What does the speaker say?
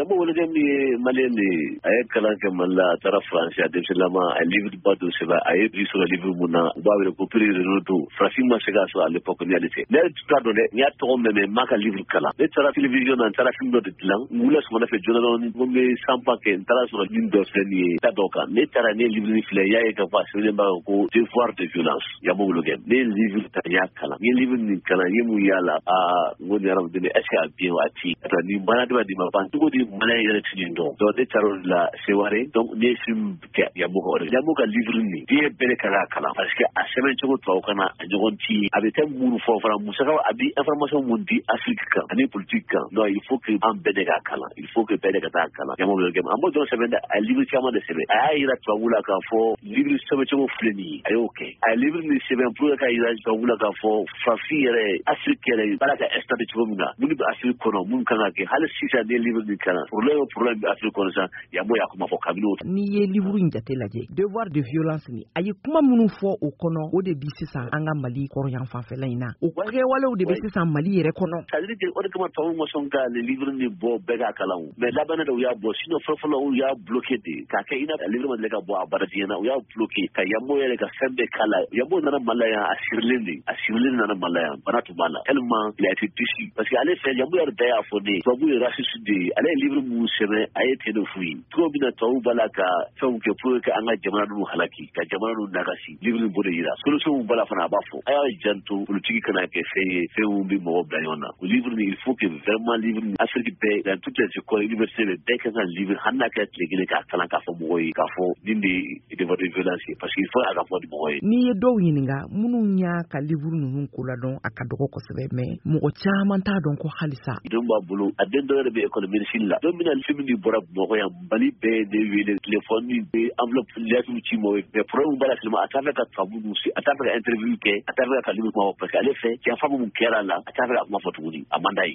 Yamo wala ni malene ay kalan ke malla tara France ya deselama ay livre bado seba ay bi sur livre muna ba wala ko pri reto frasima sega so à l'époque ni alite ne tukado ne nya to meme maka livre kala ne tara télévision na tara film do dilan mula so na fe journal ni mo me sampa ke tara sur windows ni tadoka ne tara ne livre ni fle ya e ka pas ne ba ko devoir de violence yamo wala ne livre ta ya kala ne livre ni kala yemu yala a ngoni arab de eska bien ati ata ni bana de di mapan to di mana yele tindo do de taro la seware donc ne film ke yamo ko yamo ka livre ni die bele kala parce que a semaine to to kana jogonti avec un muru fo fara musaka abi information mundi afrique kan ani politique kan donc il faut que en bedega kala il faut que bedega ta kala yamo le game amo do semaine a livre chama de sebe ay ira to wula ka fo livre sebe to fleni ay okay ay livre ni sebe pour ka ira to wula ka fo fafire afrique re para ka estade to muna muni ba afrique kono mun kana ke hal sisa de livre ni kana problème afrique kono sa yamo ya kuma fo kabilo ni ye livre njate laje devoir de violence ni ay kuma munu fo o kono o de bisisa anga mali ko yan fa fe laina o ke wala o de bisisa mali yere kono sadiri ke o de kuma tawu mo songa le livre ni bo bega kalawu mais labana do ya bo sino fofolo o ya bloqué de ka ke ina livre mo de ka bo abadati na o ya bloqué ka yamo yere ka sembe kala yamo na malaya asirlin na malaya banatu mala tellement il a été déçu parce que allez faire yamo yere daya fo de to bu raciste de allez livre mu sebe ayete do fui to bina tawu balaka tawu ke pour que anga jamana du halaki ka jamana du nagasi livre bo de yira solution bala fana bafo aya janto politique kana ke fait ou bi mo blayona o livre ni il faut que vraiment livre ni Afrique be dans toutes les écoles universités de que ça livre hanna ka tlégele ka kala ka fo moy ka fo dindi de votre violence parce qu'il faut aga fo di moy ni do yininga munu nya ka livre nunu kula don akadoko ko sebe me mo chama ta don ko halisa don ba bulu aden do be école médecine la don mina film ni borab mo ko ya bali be de wele téléphone ni be enveloppe letu ci mo be problème bala filma atave ka tabu musi atave ka interview ke atave ka livre mo parce que allez fait qui a fa mo kera la atave ka ma foto ni amanda